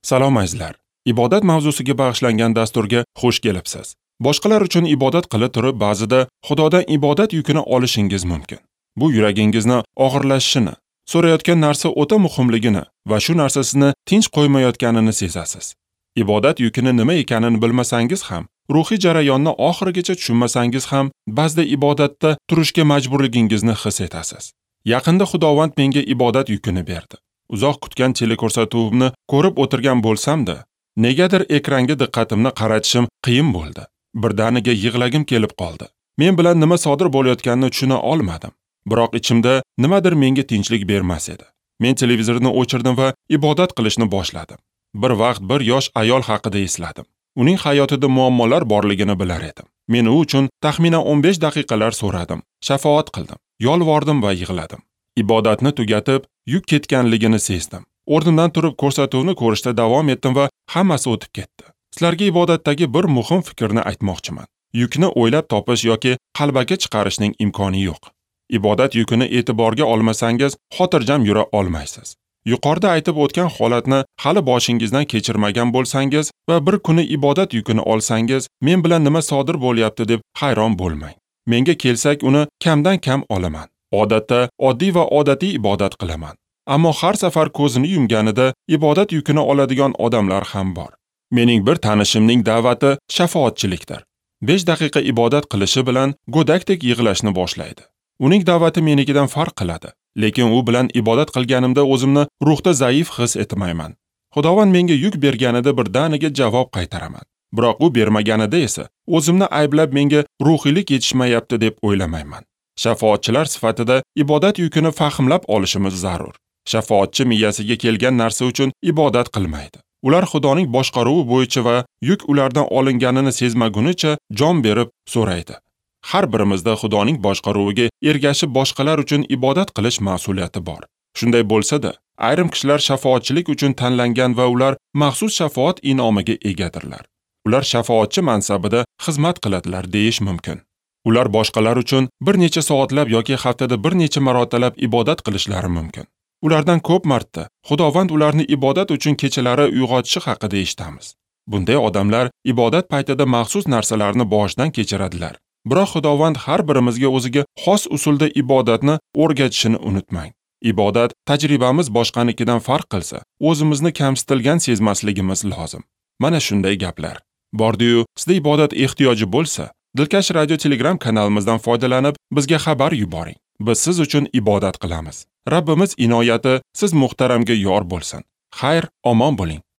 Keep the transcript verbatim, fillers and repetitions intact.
Salom azizlar. Ibodat mavzusiga bag'ishlangan dasturga xush kelibsiz. Boshqalar uchun ibodat qilib turib ba'zida Xudodan ibodat yukini olishingiz mumkin. Bu yuragingizni og'irlashishini, so'rayotgan narsa o'ta muhimligini va shu narsa sizni tinch qo'ymayotganini sezasiz. Ibodat yukini nima ekanini bilmasangiz ham, ruhiy jarayonni oxirigacha tushunmasangiz ham, ba'zida ibodatda turishga majburligingizni his etasiz. Yaqinda Xudovand menga ibodat yukini berdi. Uzoq kutgan teleko'rsatuvimni ko'rib o'tirgan bo'lsam-da, negadir ekranga diqqatimni qaratishim qiyin bo'ldi. Birdaniga yig'lagim kelib qoldi. Men bilan nima sodir bo'layotganini tushuna olmadim. Biroq ichimda nimadir menga tinchlik bermas edi. Men televizorni o'chirdim va ibodat qilishni boshladim. Bir vaqt bir yosh ayol haqida esladim. Uning hayotida muammolar borligini bilar edim. Men u uchun taxminan o'n besh daqiqalar so'radim, shafoat qildim, yolvordim va yig'ladim. Ibodatni tugatib, yuk ketganligini sezdim. O'rnimdan turib ko'rsatuvni ko'rishda davom etdim va hammasi o'tib ketdi. Sizlarga ibodatdagi bir muhim fikrni aytmoqchiman. Yukni o'ylab topish yoki qalbaki chiqarishning imkoni yo'q. Ibodat yukini e'tiborga olmasangiz, xotirjam yura olmaysiz. Yuqorida aytib o'tgan holatni hali boshingizdan kechirmagan bo'lsangiz va bir kuni ibodat yukini olsangiz, men bilan nima sodir bo'lyapti deb hayron bo'lmang. Menga kelsak, uni kamdan kam olaman. Odatda oddiy va odatiy ibodat qilaman. Ammo har safar ko'zini yumganida ibodat yukini oladigan odamlar ham bor. Mening bir tanishimning da'vati shafoatchilikdir. besh daqiqa ibodat qilishi bilan go'dakdek yig'lashni boshlaydi. Uning da'vati menikidan farq qiladi, lekin u bilan ibodat qilganimda o'zimni ruhda zaif his etmayman. Xudovand menga yuk berganida birdaniga javob qaytaraman. Biroq u bermaganida esa o'zimni ayblab menga ruhiylik yetishmayapti deb o'ylamayman. Shafoatchilar sifatida ibodat yukini fahmlab olishimiz zarur. Shafoatchi miyasiga kelgan narsa uchun ibodat qilmaydi. Ular Xudoning boshqaruvi bo'yicha va yuk ulardan olinganini sezmagunicha jon berib so'raydi. Har birimizda Xudoning boshqaruviga ergashib boshqalar uchun ibodat qilish mas'uliyati bor. Shunday bo'lsa-da, ayrim kishilar shafoatchilik uchun tanlangan va ular maxsus shafoat inomiga egadirlar. Ular shafoatchi mansabida xizmat qiladilar deyish mumkin. Ular boshqalar uchun bir necha soatlab yoki haftada bir necha marotalab ibodat qilishlari mumkin. Ulardan ko'p marta Xudovand ularni ibodat uchun kechalari uyg'otishi haqida eshitamiz. Bunday odamlar ibodat paytida maxsus narsalarni boshidan kechiradilar. Biroq Xudovand har birimizga o'ziga xos usulda ibodatni o'rgatishini unutmang. Ibodat tajribamiz boshqanikidan farq qilsa, o'zimizni kamsitilgan sezmasligimiz lozim. Mana shunday gaplar. Bordi-yu, sizda ibodat ehtiyoji bo'lsa, Dilkash radio Telegram kanalimizdan foydalanib, bizga xabar yuboring. Biz siz uchun ibodat qilamiz. Rabbimiz inoyati siz muhtaramga yor bo'lsin. Xayr, omon bo'ling.